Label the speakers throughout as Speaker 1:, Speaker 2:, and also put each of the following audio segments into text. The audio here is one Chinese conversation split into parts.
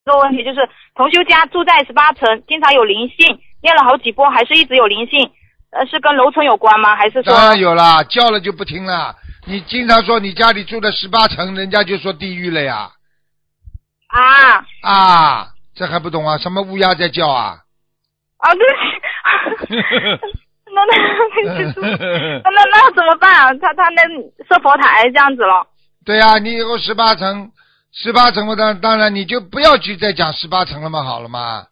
Speaker 1: 个问题，就是同修家住在18层，经常有灵性，念了好几波还是一直有灵性，是跟楼层有关吗？还是说？
Speaker 2: 当然有啦，叫了就不听了。你经常说你家里住的18层，人家就说地狱了呀。这还不懂啊？什么乌鸦在叫啊？
Speaker 1: 对不起。那怎么办啊？他那设佛台这样子了。
Speaker 2: 对呀，你以后18层当然你就不要去再讲18层了嘛，好了吗？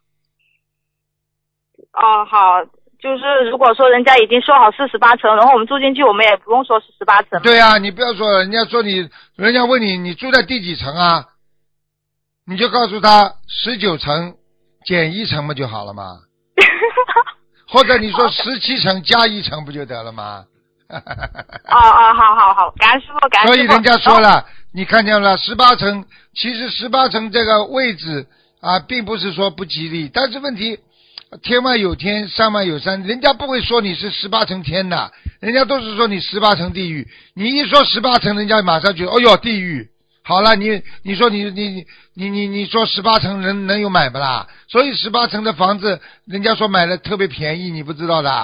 Speaker 1: 好，就是如果说人家已经说好是18层，然后我们住进去，我们也不用说是18层。
Speaker 2: 对呀，你不要说，人家问你住在第几层啊？你就告诉他19层减1层不就好了吗？或者你说17层加1层不就得了吗？
Speaker 1: 好，感恩师父，感恩师父。
Speaker 2: 所以人家说了，你看见了18层，其实18层这个位置并不是说不吉利，但是问题天外有天，山外有山，人家不会说你是18层天的，人家都是说你18层地狱。你一说18层，人家马上就哦哟地狱。好了，你说你说18层能有买不啦？所以18层的房子，人家说买的特别便宜，你不知道的。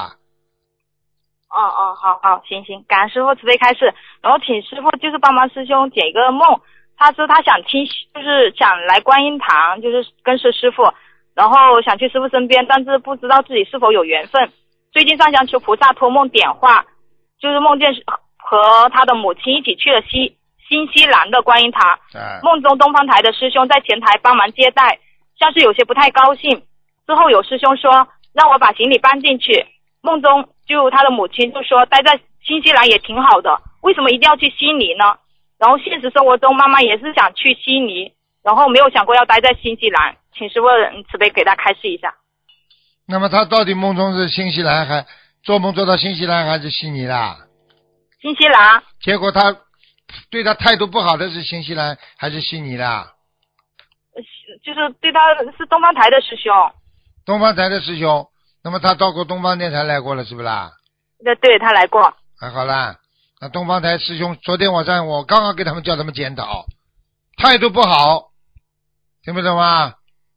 Speaker 1: 好，行，感恩师父慈悲开示。然后请师父就是帮忙师兄解一个梦，他说他想就是想来观音堂，就是跟师父，然后想去师父身边，但是不知道自己是否有缘分。最近上香求菩萨托梦点化，就是梦见和他的母亲一起去了新西兰的观音堂，梦中东方台的师兄在前台帮忙接待，像是有些不太高兴。之后有师兄说让我把行李搬进去，梦中就他的母亲就说待在新西兰也挺好的，为什么一定要去悉尼呢？然后现实生活中妈妈也是想去悉尼，然后没有想过要待在新西兰，请师父慈悲给他开示一下。
Speaker 2: 那么他到底梦中是新西兰还做梦做到新西兰还是悉尼啦？
Speaker 1: 新西兰。
Speaker 2: 结果他对他态度不好的是新西兰还是悉尼啦？
Speaker 1: 就是对他是东方台的师兄。
Speaker 2: 东方台的师兄，那么他到过东方电台来过了是不啦？
Speaker 1: 对，他来过。
Speaker 2: 好啦，那东方台师兄昨天晚上我刚刚给他们叫他们检讨，态度不好，听不懂吗？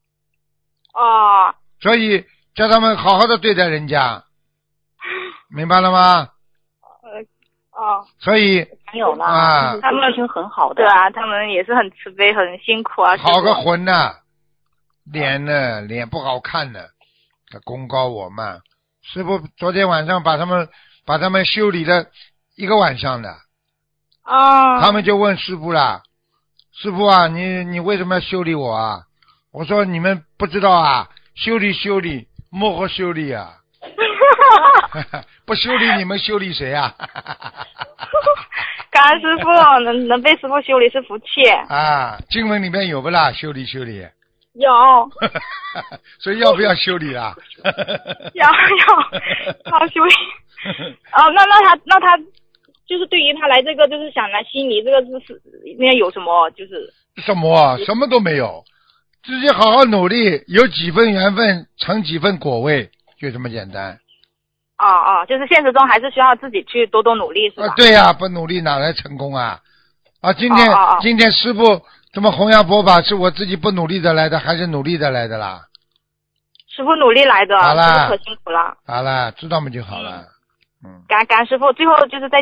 Speaker 2: 所以叫他们好好的对待人家，明白了吗？所以
Speaker 3: 没有了，他们心很好的。
Speaker 1: 对啊，他们也是很慈悲，很辛苦啊。
Speaker 2: 好个魂呐！脸不好看的，功高我慢。师父昨天晚上把他们修理了1个晚上的。他们就问师父啦，师父啊，你为什么要修理我啊？我说你们不知道啊，修理莫和修理啊。不修理你们修理谁啊？
Speaker 1: 感恩师父，能被师父修理是福气。
Speaker 2: 经文里面有不啦？修理。
Speaker 1: 有。
Speaker 2: 所以要不要修理啦？
Speaker 1: 要修理。那他就是对于他来这个就是想来悉尼这个是那有什么就是
Speaker 2: 什么都没有，自己好好努力，有几分缘分成几分果位，就这么简单。
Speaker 1: 就是现实中还是需要自己去多多努力是吧？
Speaker 2: 对呀，不努力哪来成功啊？今天师父这么弘扬佛法，是我自己不努力的来的，还是努力的来的啦？
Speaker 1: 师父努力来的，
Speaker 2: 好啦，
Speaker 1: 可辛苦了。
Speaker 2: 好了，知道吗就好了。
Speaker 1: 感恩师父，最后就是在